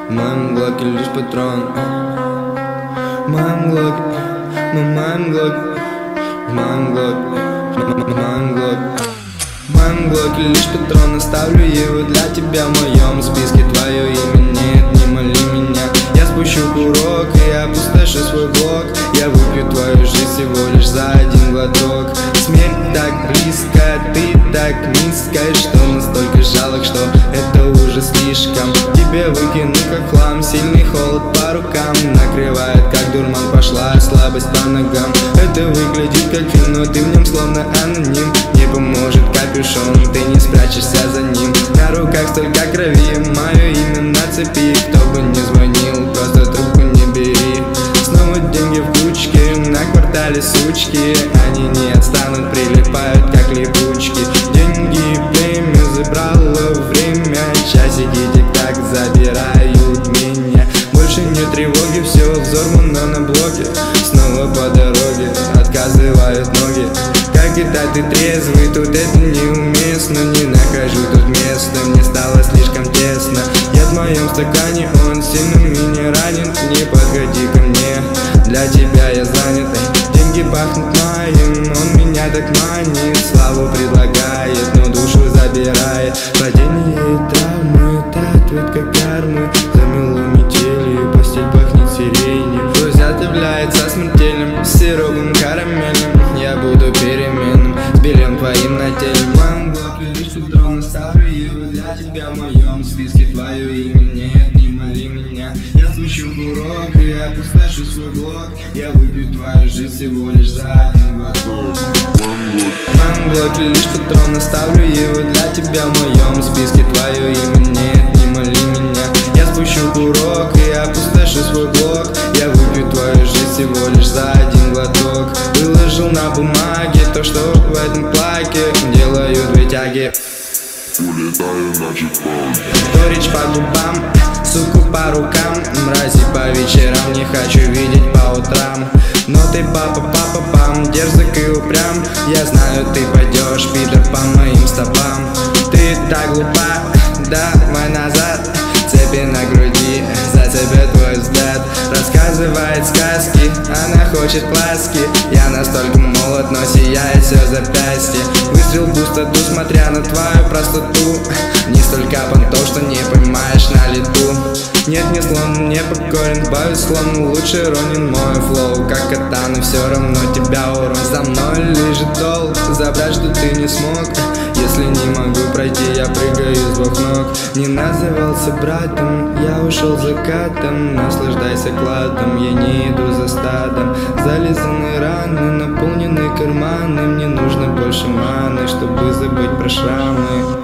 В моем глоке лишь патрон. В моем глоке, в моем глоке, в моем глоке, в моем глоке. В моем глоке лишь патрон, оставлю его для тебя. В моем списке твое имя нет, не моли меня. Я спущу курок и опустошу свой блок. Я выпью твою жизнь всего лишь за один глоток. Смерть так близко, ты так низко, что настолько жалок, что это уже слишком. Тебе выкину как хлам, сильный холод по рукам накрывает, как дурман, пошла слабость по ногам. Это выглядит как фильм, но ты в нем словно аноним. Не поможет капюшон, ты не спрячешься за ним. На руках столько крови, мое имя на цепи. Кто бы не звонил, просто трубку не бери. Снова деньги в кучке, на квартале сучки. Они не отстанут, прилипают как липучки. Деньги и племя забрало время. Часики тик-так забирают меня. Больше нет тревоги, все взорвано на блоке. Снова по дороге отказывают ноги. Как и так ты трезвый, тут это неуместно. Не нахожу тут места, мне стало слишком тесно. Я в моем стакане, он сильно меня ранит. Не подходи ко мне, для тебя я занят. Деньги пахнут моим, он меня так манит. Славу предлагает, но душу забирает. Падение и травмы, это ответка кармы. Замело метелью, постель пахнет сиренью. Друзья является смертельным, с сиропом карамельным. Я буду переменным, с бельем твоим на теле. В моем блоке лишь патрон, оставлю его для тебя. В моем списке твое имя нет, не моли меня. Я спущу курок и опустошу свой блок. Я выпью твою жизнь всего лишь за один глоток. В моем блоке лишь патрон, оставлю его для тебя. В моем списке твое имя нет, не моли меня. Я спущу курок и опустошу свой блок. Я выпью твою жизнь всего лишь за один глоток. Выложил на бумаге то, что в этом плаке. Делаю две тяги, улетаю на чекпоинт. горечь по губам, суку по рукам. Мрази по вечерам, не хочу видеть по утрам. Но ты папа-папа-пам, дерзок и упрям. Я знаю, ты пойдешь, пидор, по моим стопам. Ты так глупа, давай назад. Цепи на груди, зацепит твой взгляд. Рассказывает сказки, она хочет ласки. Я настолько молод, но сияет все запястье. Выстрел в пустоту, смотря на твою простоту. Не столько понтов, что не поймаешь на лету. Нет, не слон, не покорен, боюсь склон. Лучше ронен мой флоу, как катана. Все равно тебя урон, за мной лежит долг. Забрать, что ты не смог. Если не могу пройти, я прыгаю с двух ног. Не назывался братом, я ушел закатом. Наслаждайся кладом, я не иду за стадом. Зализаны раны, наполнены карманы. Мне нужно больше маны, чтобы забыть про шрамы.